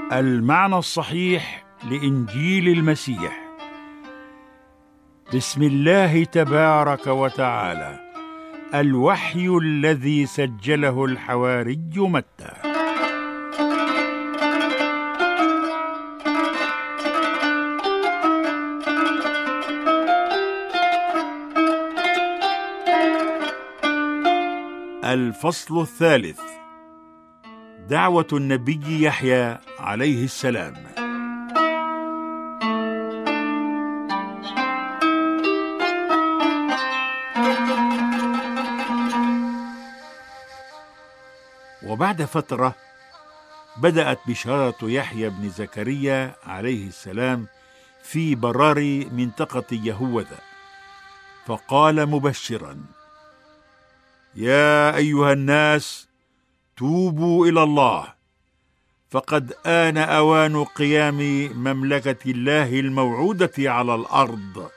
المعنى الصحيح لإنجيل المسيح. بسم الله تبارك وتعالى. الوحي الذي سجله الحواري متى. الفصل الثالث: دعوة النبي يحيى عليه السلام. وبعد فترة بدأت بشارة يحيى بن زكريا عليه السلام في براري منطقة يهوذا، فقال مبشرا: يا أيها الناس، توبوا إلى الله، فقد آن أوان قيام مملكة الله الموعودة على الأرض.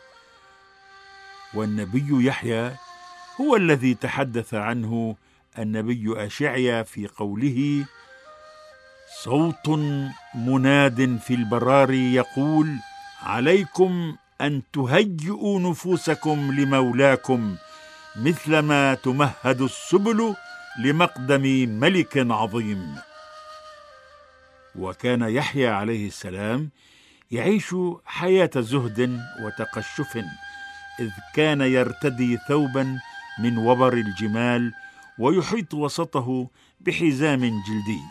والنبي يحيى هو الذي تحدث عنه النبي أشعيا في قوله: صوت مناد في البراري يقول: عليكم أن تهيئوا نفوسكم لمولاكم، مثلما تمهد السبل لمقدم ملك عظيم. وكان يحيى عليه السلام يعيش حياة زهد وتقشف، إذ كان يرتدي ثوبا من وبر الجمال ويحيط وسطه بحزام جلدي،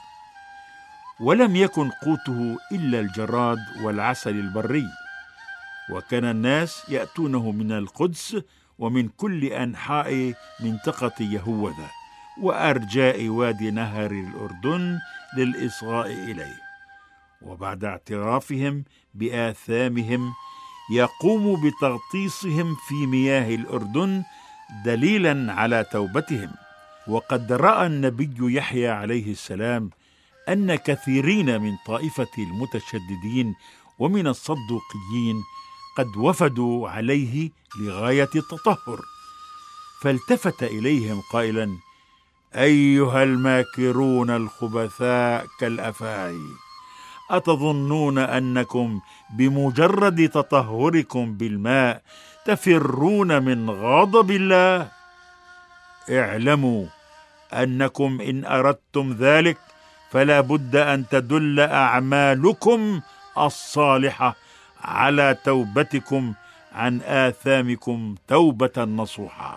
ولم يكن قوته إلا الجراد والعسل البري. وكان الناس يأتونه من القدس ومن كل أنحاء منطقة يهوذا وأرجاء وادي نهر الأردن للإصغاء إليه، وبعد اعترافهم بآثامهم يقوم بتغطيسهم في مياه الأردن دليلا على توبتهم. وقد رأى النبي يحيى عليه السلام أن كثيرين من طائفة المتشددين ومن الصدوقيين قد وفدوا عليه لغاية التطهر، فالتفت إليهم قائلا: أيها الماكرون الخبثاء كالأفاعي، أتظنون أنكم بمجرد تطهركم بالماء تفرون من غضب الله؟ اعلموا أنكم إن أردتم ذلك فلا بد أن تدل أعمالكم الصالحة على توبتكم عن آثامكم توبة نصوحا.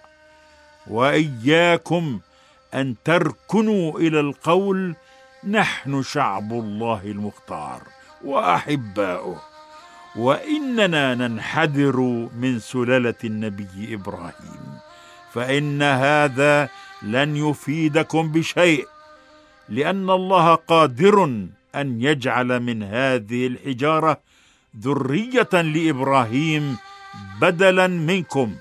وإياكم أن تركنوا إلى القول: نحن شعب الله المختار وأحباؤه، وإننا ننحدر من سلالة النبي إبراهيم، فإن هذا لن يفيدكم بشيء، لأن الله قادر أن يجعل من هذه الحجارة ذرية لإبراهيم بدلا منكم.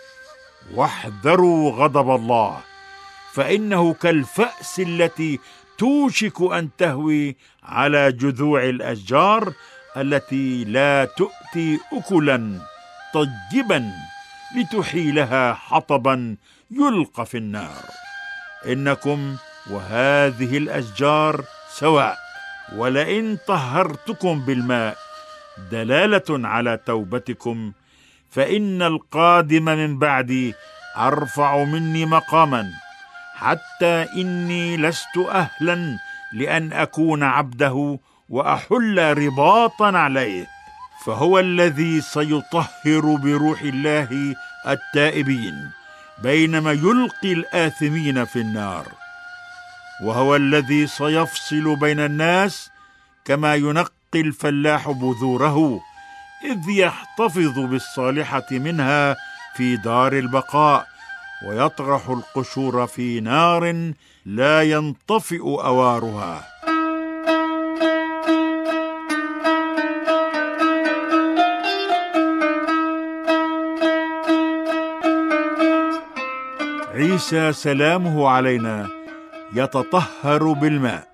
واحذروا غضب الله، فإنه كالفأس التي توشك أن تهوي على جذوع الأشجار التي لا تؤتي أكلا طيبا لتحيلها حطبا يلقى في النار. إنكم وهذه الأشجار سواء، ولئن طهرتكم بالماء دلالة على توبتكم، فإن القادم من بعدي أرفع مني مقاما، حتى إني لست أهلا لأن أكون عبده وأحل رباطا عليه. فهو الذي سيطهر بروح الله التائبين، بينما يلقي الآثمين في النار. وهو الذي سيفصل بين الناس كما ينقي الفلاح بذوره، إذ يحتفظ بالصالحة منها في دار البقاء، ويطرح القشور في نار لا ينطفئ أوارها. عيسى سلامه علينا يتطهر بالماء.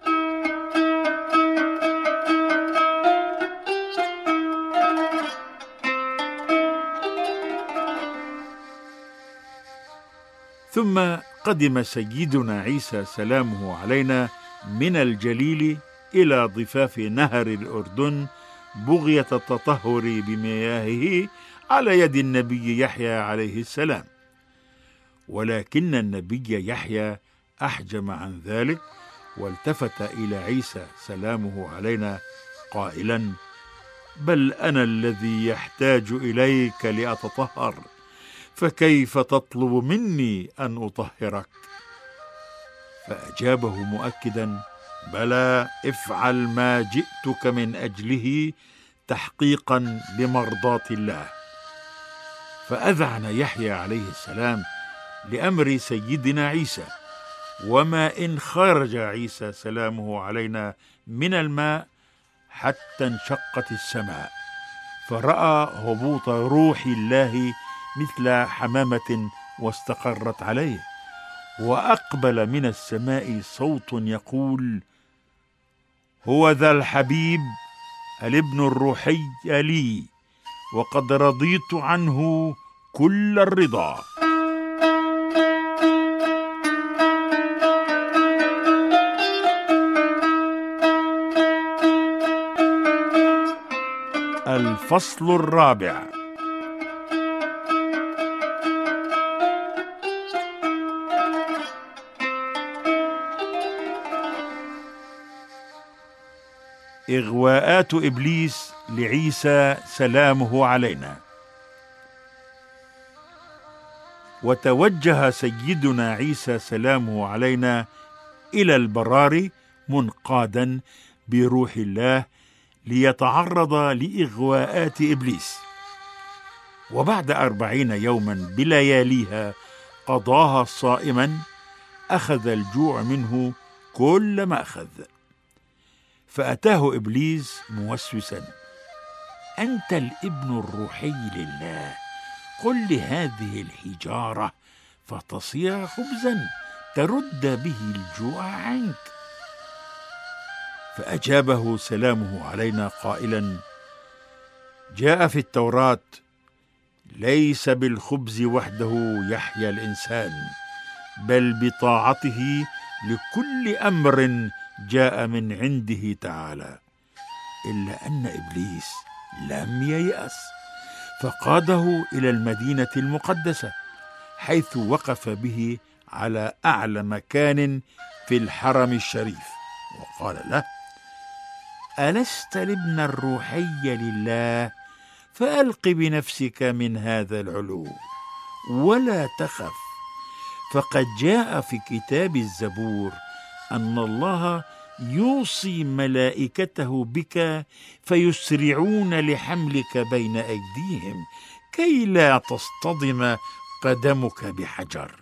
ثم قدم سيدنا عيسى سلامه علينا من الجليل إلى ضفاف نهر الأردن بغية التطهر بمياهه على يد النبي يحيى عليه السلام. ولكن النبي يحيى أحجم عن ذلك، والتفت إلى عيسى سلامه علينا قائلا: بل أنا الذي يحتاج إليك لأتطهر، فكيف تطلب مني أن أطهرك؟ فأجابه مؤكدا: بلى، افعل ما جئتك من أجله تحقيقا لمرضاة الله. فأذعن يحيى عليه السلام لأمر سيدنا عيسى، وما إن خرج عيسى سلامه علينا من الماء حتى انشقت السماء، فرأى هبوط روح الله مثل حمامة واستقرت عليه، وأقبل من السماء صوت يقول: هو ذا الحبيب الابن الروحي لي، وقد رضيت عنه كل الرضا. الفصل الرابع: إغواءات إبليس لعيسى سلامه علينا. وتوجه سيدنا عيسى سلامه علينا إلى البراري منقادا بروح الله ليتعرض لإغواءات إبليس. وبعد 40 يوما بلياليها قضاها صائما، أخذ الجوع منه كل ما أخذ. فأتاه إبليس موسوسا: أنت الابن الروحي لله، قل لهذه الحجارة فتصير خبزا ترد به الجوع عنك. فأجابه سلامه علينا قائلا: جاء في التوراة: ليس بالخبز وحده يحيا الإنسان، بل بطاعته لكل أمر جاء من عنده تعالى. إلا أن إبليس لم ييأس، فقاده إلى المدينة المقدسة، حيث وقف به على أعلى مكان في الحرم الشريف، وقال له: ألست الابن الروحي لله؟ فألق بنفسك من هذا العلو ولا تخف، فقد جاء في كتاب الزبور أن الله يوصي ملائكته بك فيسرعون لحملك بين أيديهم كي لا تصطدم قدمك بحجر.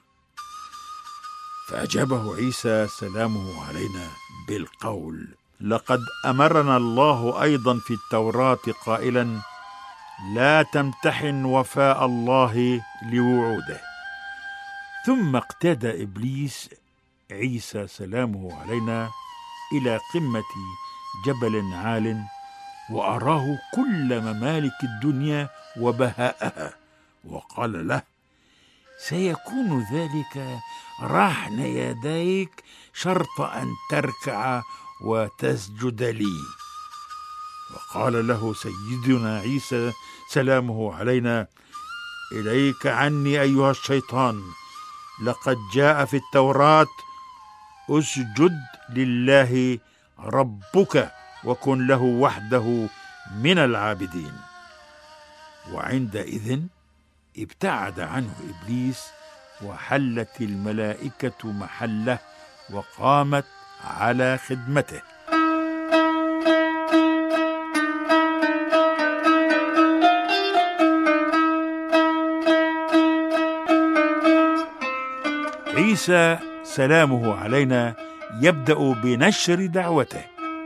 فأجابه عيسى سلامه علينا بالقول: لقد أمرنا الله أيضا في التوراة قائلا: لا تمتحن وفاء الله لوعوده. ثم اقتاد إبليس عيسى سلامه علينا إلى قمة جبل عال، وأراه كل ممالك الدنيا وبهاءها، وقال له: سيكون ذلك رهن يديك شرط أن تركع وتسجد لي. وقال له سيدنا عيسى سلامه علينا: إليك عني أيها الشيطان، لقد جاء في التوراة: اسجد لله ربك وكن له وحده من العابدين. وعندئذ ابتعد عنه إبليس، وحلت الملائكة محله، وقامت على خدمته. عيسى سلامه علينا يبدأ بنشر دعوته.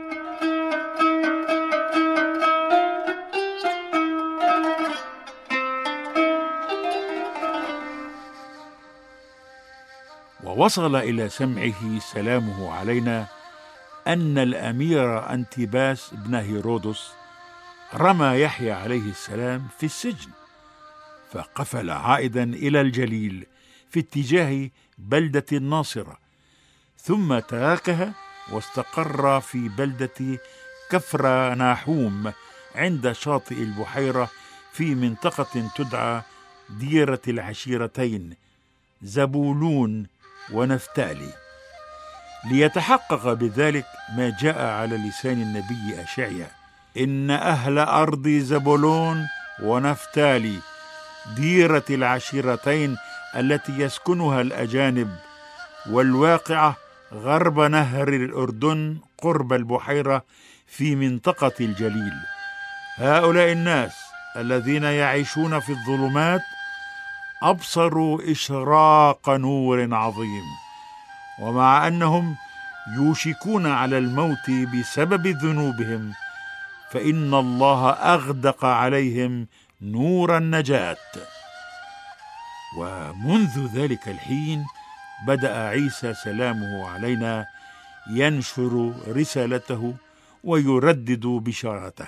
ووصل إلى سمعه سلامه علينا أن الأمير أنتباس بن هيرودس رمى يحيى عليه السلام في السجن، فقفل عائدا إلى الجليل في اتجاه بلدة الناصرة، ثم تركها واستقر في بلدة كفر ناحوم عند شاطئ البحيرة في منطقة تدعى ديرة العشيرتين زبولون ونفتالي، ليتحقق بذلك ما جاء على لسان النبي أشعيا: إن أهل أرض زبولون ونفتالي ديرة العشيرتين التي يسكنها الأجانب والواقعة غرب نهر الأردن قرب البحيرة في منطقة الجليل، هؤلاء الناس الذين يعيشون في الظلمات أبصروا إشراق نور عظيم، ومع أنهم يوشكون على الموت بسبب ذنوبهم فإن الله أغدق عليهم نور النجاة. ومنذ ذلك الحين بدأ عيسى سلامه علينا ينشر رسالته ويردد بشارته: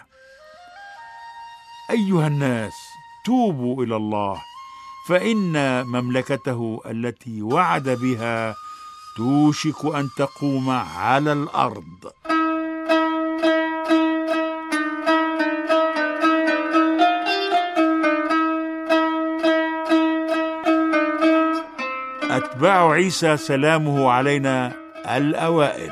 أيها الناس، توبوا إلى الله، فإن مملكته التي وعد بها توشك أن تقوم على الأرض. أتباع عيسى سلامه علينا الأوائل.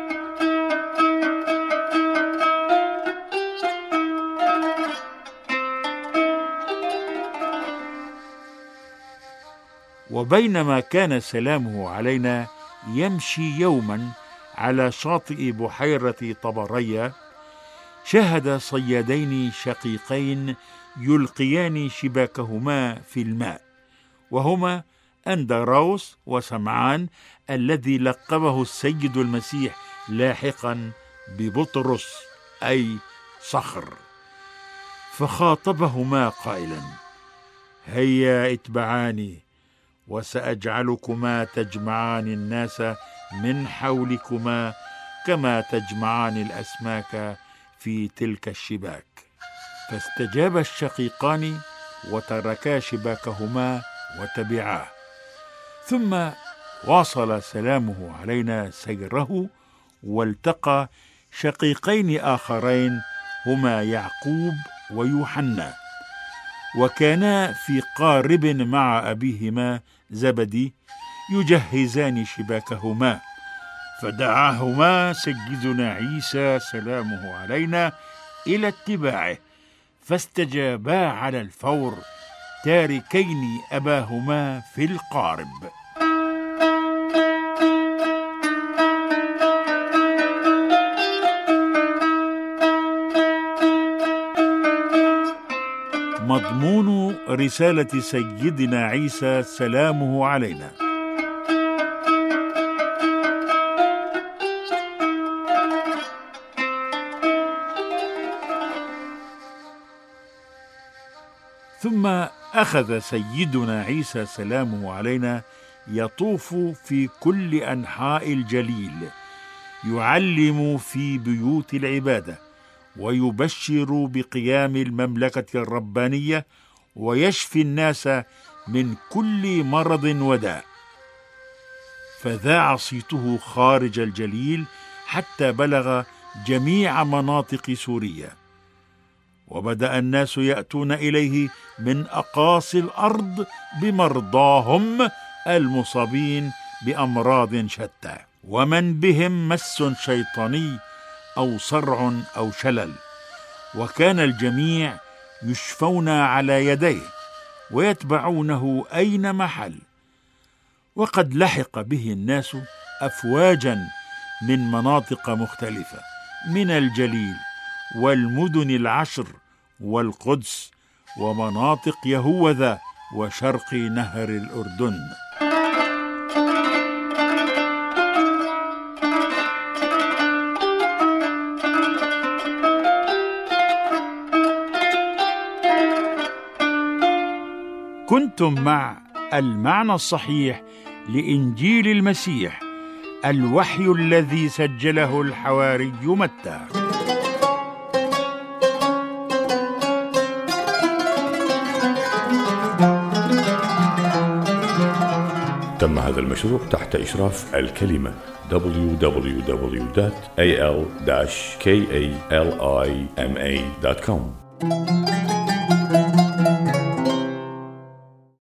وبينما كان سلامه علينا يمشي يوما على شاطئ بحيرة طبرية، شاهد صيادين شقيقين يلقيان شباكهما في الماء، وهما أندراوس وسمعان الذي لقبه السيد المسيح لاحقا ببطرس أي صخر، فخاطبهما قائلا: هيا اتبعاني وسأجعلكما تجمعان الناس من حولكما كما تجمعان الأسماك في تلك الشباك. فاستجاب الشقيقان وتركا شباكهما وتبعاه، ثم واصل سلامه علينا سيره والتقى شقيقين آخرين هما يعقوب ويوحنا، وكانا في قارب مع أبيهما زبدي يجهزان شباكهما، فدعاهما سيدنا عيسى سلامه علينا إلى اتباعه، فاستجابا على الفور تاركين أباهما في القارب. مضمون رسالة سيدنا عيسى سلامه علينا: ثم أخذ سيدنا عيسى سلامه علينا يطوف في كل أنحاء الجليل، يعلم في بيوت العبادة، ويبشر بقيام المملكة الربانية، ويشفي الناس من كل مرض وداء. فذاع صيته خارج الجليل حتى بلغ جميع مناطق سوريا، وبدأ الناس يأتون إليه من أقاصي الأرض بمرضاهم المصابين بأمراض شتى، ومن بهم مس شيطاني أو صرع أو شلل، وكان الجميع يشفون على يديه ويتبعونه أينما حل. وقد لحق به الناس أفواجا من مناطق مختلفة من الجليل والمدن العشر والقدس ومناطق يهوذا وشرق نهر الأردن. كنتم مع المعنى الصحيح لإنجيل المسيح، الوحي الذي سجله الحواري متى. تم هذا المشروع تحت إشراف الكلمة www.al-kalima.com.